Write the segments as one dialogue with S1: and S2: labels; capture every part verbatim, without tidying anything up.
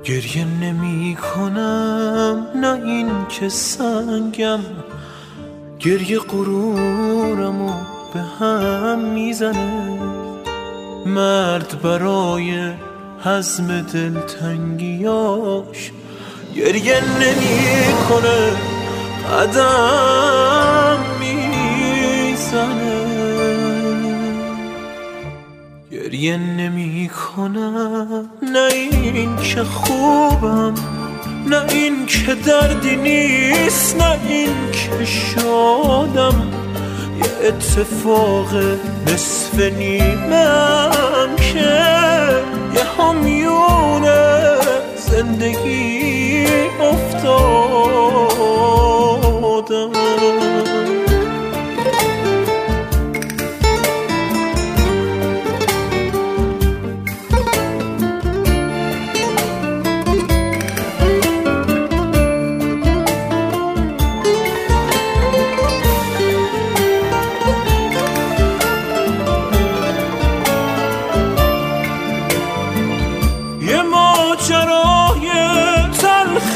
S1: گریه نمی کنم، نه این که سنگم، گریه غرورمو به هم میزنه. مرد برای هضم دلتنگیاش گریه نمی کنه، قدم میزنه. گریه نمی کنم، نه این که خوبم، نه این که دردی نیست، نه این که شادم. یه اتفاق نصف نیمم که یه همیون زندگی افتادم. ماجرای تلخ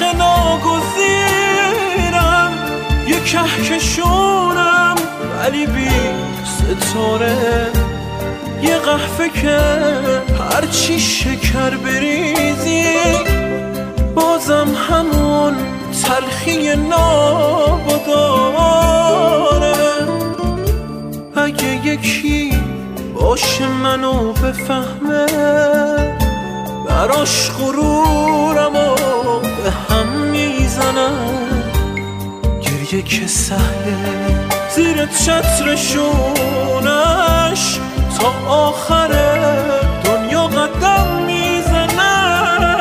S1: ناگزیرم، یه کهکشونم ولی بی ستاره. یه قهوه که هرچی شکر بریزی بازم همون تلخی ناب داره. اگه یکی باشه منو بفهمه، براش غرورمو به هم میزنم. گریه که سهله زیر چترشونش تا آخر دنیا قدم میزنم.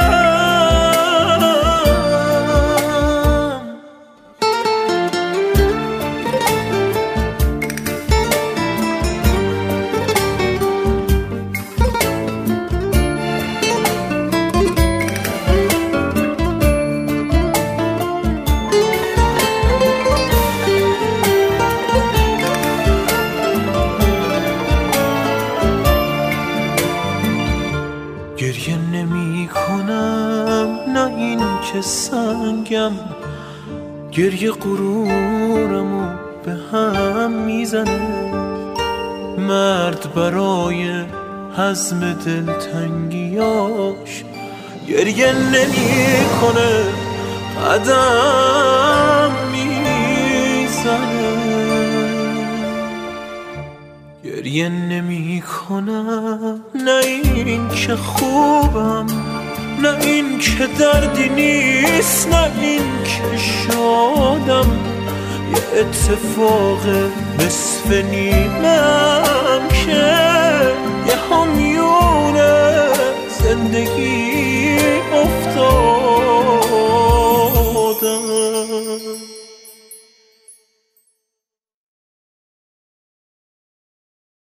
S1: گریه نمی کنم، نه این که سنگم، گریه غرورمو به هم میزنه. مرد برای هضم دلتنگیاش گریه نمی کنه، قدم میزنه. گریه نمی کنم، نه این که خوبم، نه این که دردی نیست، نه این که شادم. یه اتفاق نصف نیمم که یه همیون زندگی